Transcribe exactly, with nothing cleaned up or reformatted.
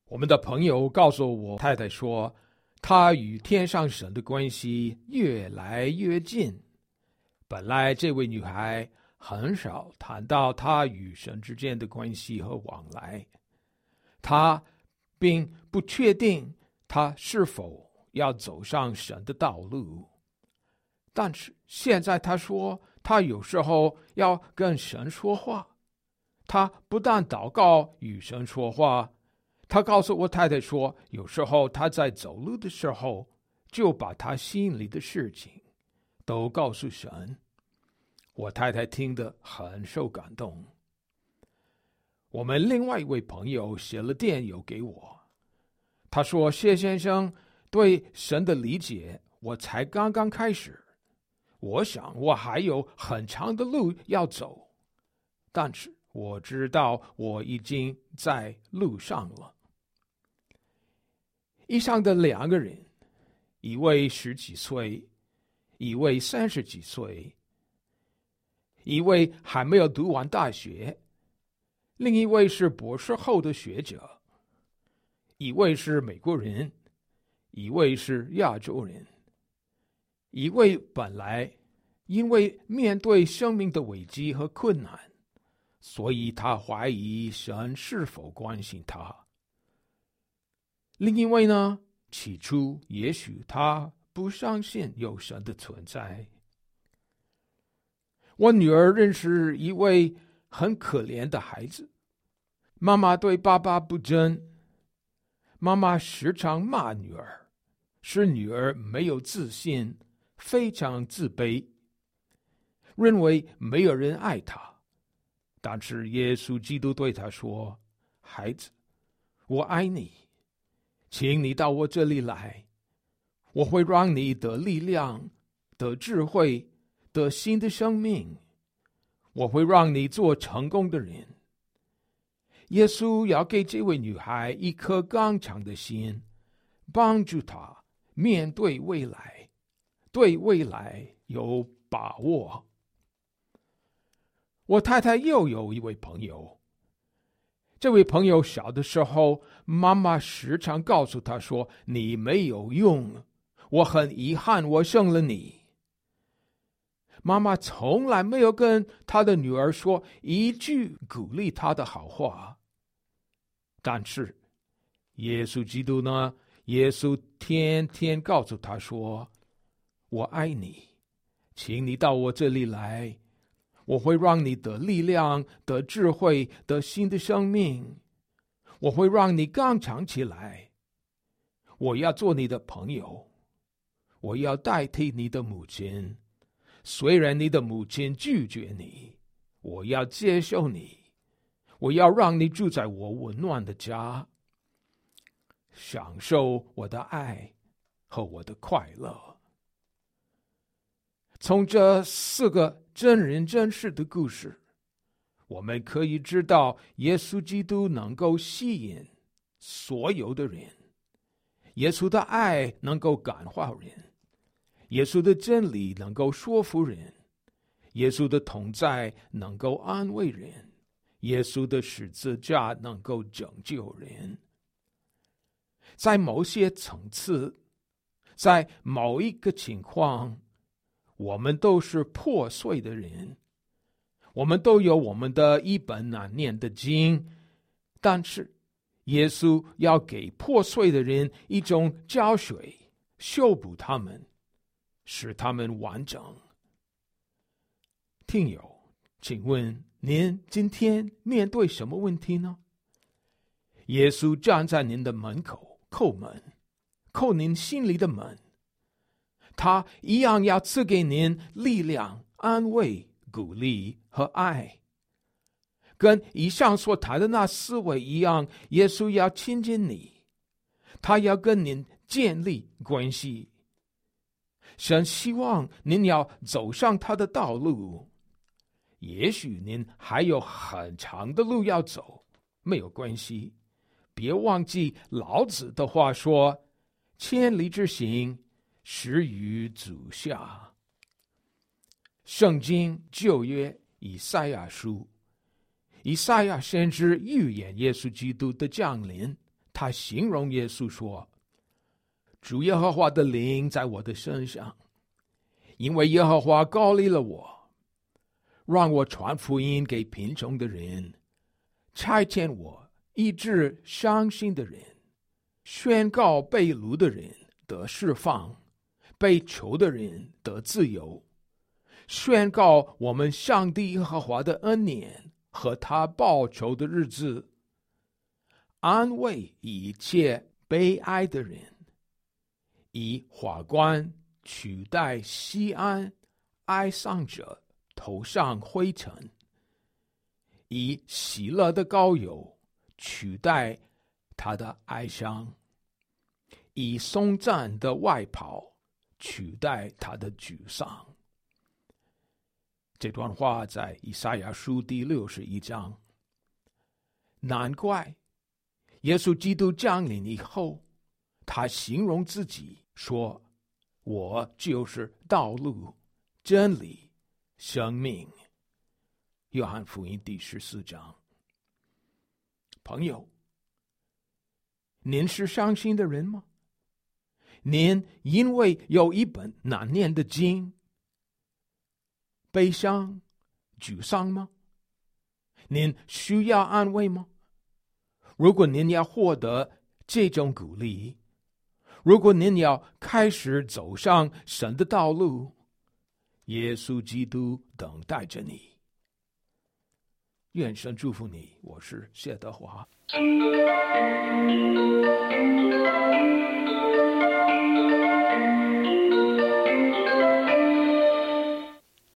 我们的朋友告诉我太太说，她与天上神的关系越来越近。本来这位女孩很少谈到她与神之间的关系和往来，她并不确定她是否要走上神的道路。但是现在她说，她有时候要跟神说话。她不但祷告与神说话，她告诉我太太说，有时候她在走路的时候，就把她心里的事情都告诉神。我太太听得很受感动。我们另外一位朋友写了电邮给我，他说，谢先生对神的理解我才刚刚开始，我想我还有很长的路要走，但是我知道我已经在路上了。以上的两个人，一位十几岁，一位三十几岁，一位还没有读完大学，另一位是博士后的学者，一位是美国人，一位是亚洲人，一位本来因为面对生命的危机和困难，所以他怀疑神是否关心他。另一位呢，起初也许他不相信有神的存在。我女儿认识一位很可怜的孩子，妈妈对爸爸不忠，妈妈时常骂女儿，使女儿没有自信，非常自卑，认为没有人爱她。但是耶稣基督对她说，孩子，我爱你，请你到我这里来，我会让你得力量，得智慧，得新的生命，我会让你做成功的人。耶稣要给这位女孩一颗刚强的心，帮助她面对未来，对未来有把握。我太太又有一位朋友，这位朋友小的时候，妈妈时常告诉他说，你没有用，我很遗憾我生了你。妈妈从来没有跟她的女儿说一句鼓励她的好话。但是耶稣基督呢，耶稣天天告诉她说，我爱你，请你到我这里来，我会让你得力量，得智慧，得新的生命，我会让你刚强起来，我要做你的朋友，我要代替你的母亲，虽然你的母亲拒绝你，我要接受你，我要让你住在我温暖的家，享受我的爱和我的快乐。从这四个真人真事的故事，我们可以知道耶稣基督能够吸引所有的人，耶稣的爱能够感化人，耶稣的真理能够说服人，耶稣的同在能够安慰人，耶稣的十字架能够拯救人。在某些层次，在某一个情况，我们都是破碎的人，我们都有我们的一本难念的经，但是耶稣要给破碎的人一种胶水，修补他们，使他们完整。听友，请问您今天面对什么问题呢？耶稣站在您的门口叩门，叩您心里的门，他一样要赐给您力量、安慰、鼓励和爱。跟以上所谈的那四位一样，耶稣要亲近你，他要跟您建立关系。神希望您要走上他的道路，也许您还有很长的路要走，没有关系，别忘记老子的话说，千里之行，始于足下。圣经旧约以赛亚书，以赛亚先知预言耶稣基督的降临， 他形容耶稣说：主耶和华的灵在我的身上，因为耶和华膏立了我，让我传福音给贫穷的人，差遣我医治伤心的人，宣告被掳的人得释放，被囚的人得自由，宣告我们上帝耶和华的恩典和他报仇的日子，安慰一切悲哀的人，以华冠取代西安哀伤者头上灰尘，以喜乐的膏油取代他的哀伤，以松赞的外袍取代他的沮丧。这段话在以赛亚书第六十一章。难怪耶稣基督降临以后，他形容自己说：我就是道路、真理、生命。约翰福音第十四章。朋友，您是伤心的人吗？您因为有一本难念的经悲伤、沮丧吗？您需要安慰吗？如果您要获得这种鼓励，如果您要开始走上神的道路，耶稣基督等待着你。愿神祝福你，我是谢德华。